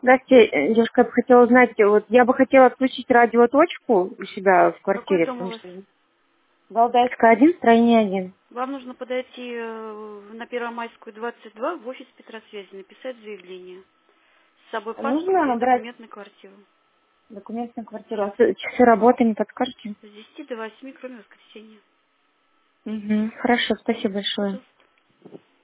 Здравствуйте, девушка, я бы хотела узнать, вот я бы хотела отключить радиоточку у себя в Какой квартире, дом у потому вас? что Валдайская 1, строение 1. Вам нужно подойти на Первомайскую, 22, в офис Петросвязи, написать заявление. С собой паспорт Нужно и набрать документ на квартиру. документ на квартиру. А часы работы не подскажете? С 10 до 8, кроме воскресенья. Угу. Хорошо, спасибо большое. Пожалуйста.